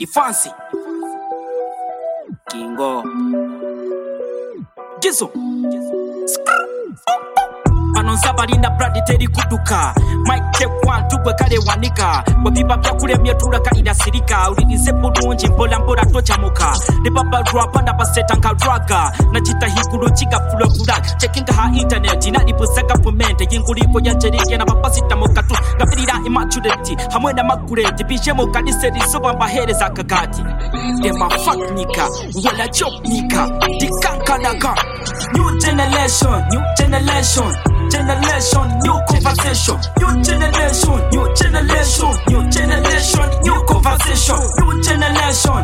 Fancy Kingo Gizo Anonza balinda bradi teri kuduka Mike check 1 tubwe kale wanika Wabiba bya kulemye tulaka inasirika Ulinize bulungi mpola mpola tochamuka Ne papa rwapanda paseta nkarwaga Najita higulu chiga full of lag Checking ha internet inalipusaka pomente Yinguliko yanjerike na papasita mokatu Ngapirira immaturity hamwena makureti Bishe mokadiseri soba mbahereza kakati Dema fuck nika Wala chop nika Dikankanaka New generation New generation new conversation. New generation, new conversation. New generation, new conversation. New conversation.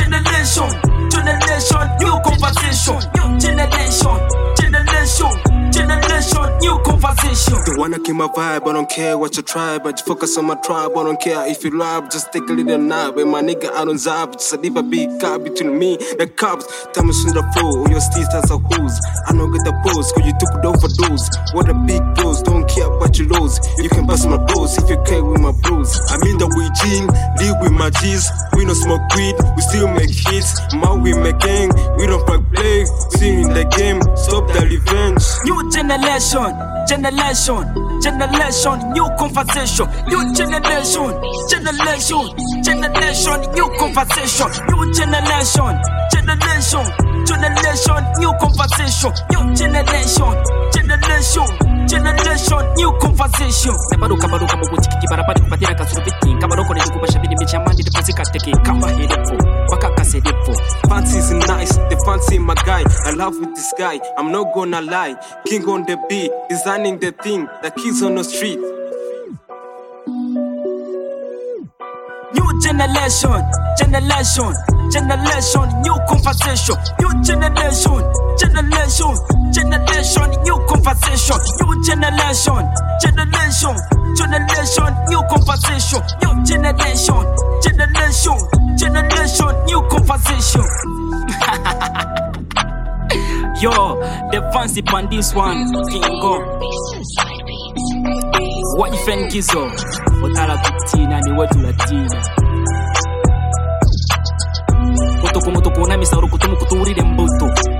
New conversation. They wanna keep my vibe, I don't care what you try, but you focus on my tribe, I don't care if you rap, just take a little nap. With my nigga, I don't zap, just a leave a big gap between me, the cops. Tell me soon the flow, on your steez as a hose. I don't get the pose, cause you took it over those. What a big dose, don't care about your lows. You can bust my bros if you care with my bros. I'm in the way gene, live with my G's. We don't smoke weed, we still make hits. My we make gang, we don't fuck play. See in the game, stop the revenge. New generation, new conversation. New generation, new conversation. New generation, new conversation. New generation, new conversation. Kabaruka mubuti barabari kubatira kasubiti. Kabaruko ni kubasha bidi michamandi deposika teke kamba hedepo. Wakaka sedepo. Fancy is nice, the fancy my guy. I love with this guy, I'm not gonna lie. King on the beat, designing the thing, the kids on the street. New generation, new conversation. New generation, new conversation. New generation, new conversation. New generation, new conversation. Yo, the fancy on this one, Kingo. What you friend Gizo? Otala kutina ni wetu latina. Motoko na misauru kutumu kuturire mbuto.